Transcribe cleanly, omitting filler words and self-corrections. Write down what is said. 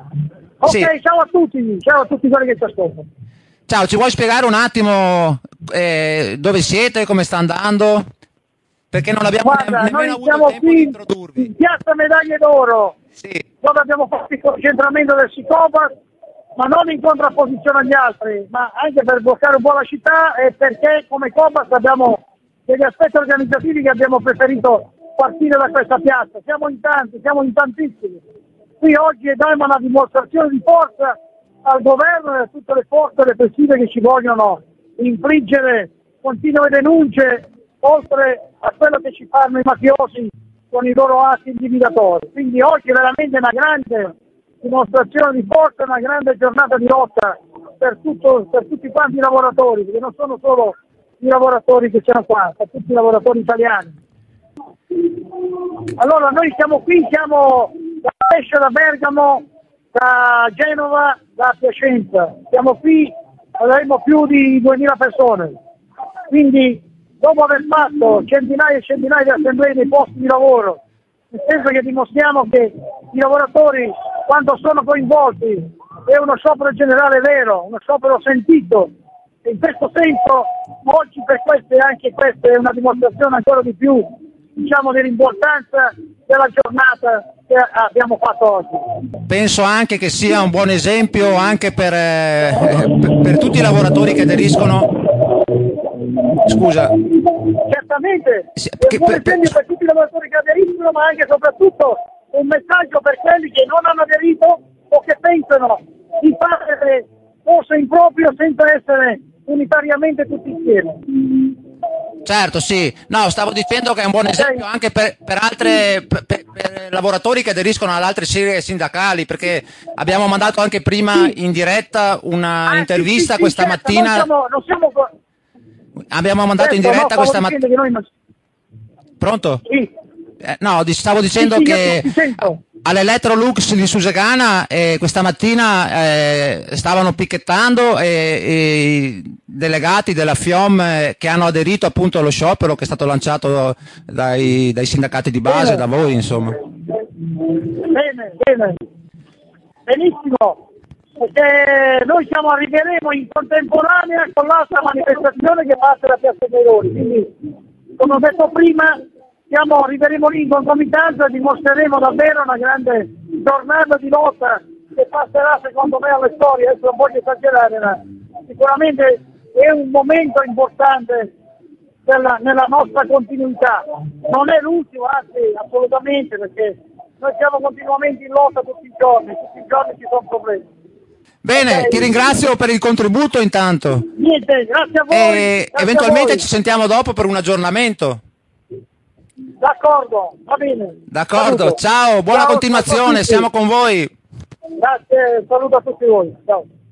Ok, Sì. ciao a tutti quelli che ci ascoltano. Ciao, ci vuoi spiegare un attimo dove siete, come sta andando? Perché non abbiamo Guarda, nemmeno noi avuto il siamo tempo di qui introdurvi. in Piazza Medaglie d'Oro, Sì, dove abbiamo fatto il concentramento del Sicopas, ma non in contrapposizione agli altri, ma anche per bloccare un po' la città e perché come Copas abbiamo degli aspetti organizzativi che abbiamo preferito partire da questa piazza. Siamo in tanti, siamo in tantissimi. Qui oggi diamo una dimostrazione di forza al governo e a tutte le forze repressive che ci vogliono infliggere continue denunce, oltre a quello che ci fanno i mafiosi con i loro atti intimidatori. Quindi oggi è veramente una grande dimostrazione di forza, una grande giornata di lotta per tutti quanti i lavoratori, perché non sono solo i lavoratori che c'erano qua, sono tutti i lavoratori italiani. Allora noi siamo qui, siamo da Brescia, da Bergamo, da Genova, da Piacenza. Siamo qui, avremo più di 2000 persone. Quindi dopo aver fatto centinaia e centinaia di assemblee nei posti di lavoro, nel senso che dimostriamo che i lavoratori quando sono coinvolti è uno sciopero generale vero, uno sciopero sentito, e in questo senso oggi per questo e anche questa è una dimostrazione ancora di più, diciamo, dell'importanza della giornata che abbiamo fatto oggi. penso anche che sia un buon esempio anche per tutti i lavoratori che aderiscono. Scusa. Certamente Sì, è un buon esempio per tutti i lavoratori che aderiscono, ma anche e soprattutto un messaggio per quelli che non hanno aderito o che pensano di fare cose in proprio senza essere unitariamente tutti insieme. Certo, sì. No, stavo dicendo che è un buon esempio anche per lavoratori che aderiscono ad altre sigle sindacali, perché abbiamo mandato anche prima in diretta una intervista questa certo, mattina. non siamo Abbiamo mandato in certo, diretta stavo questa dicendo mattina. che noi non... Pronto? Sì. No, stavo dicendo Sì, che ti sento. all'Electrolux di Susegana questa mattina stavano picchettando i delegati della FIOM che hanno aderito appunto allo sciopero che è stato lanciato dai sindacati di base, da voi insomma. Bene, benissimo, perché noi arriveremo in contemporanea con l'altra manifestazione che parte da Piazza dei Lori, quindi come ho detto prima arriveremo lì in concomitanza e dimostreremo davvero una grande giornata di lotta che passerà secondo me alla storia. Adesso non voglio esagerare, ma sicuramente è un momento importante nella nostra continuità. Non è l'ultimo, anzi assolutamente, perché noi siamo continuamente in lotta tutti i giorni ci sono problemi. Bene, Okay. ti ringrazio per il contributo intanto. Niente, grazie a voi. E grazie eventualmente a voi. ci sentiamo dopo per un aggiornamento. D'accordo, va bene. D'accordo, Saluto. ciao, buona Ciao, continuazione, ciao a tutti. siamo con voi. Grazie, saluto a tutti voi. Ciao.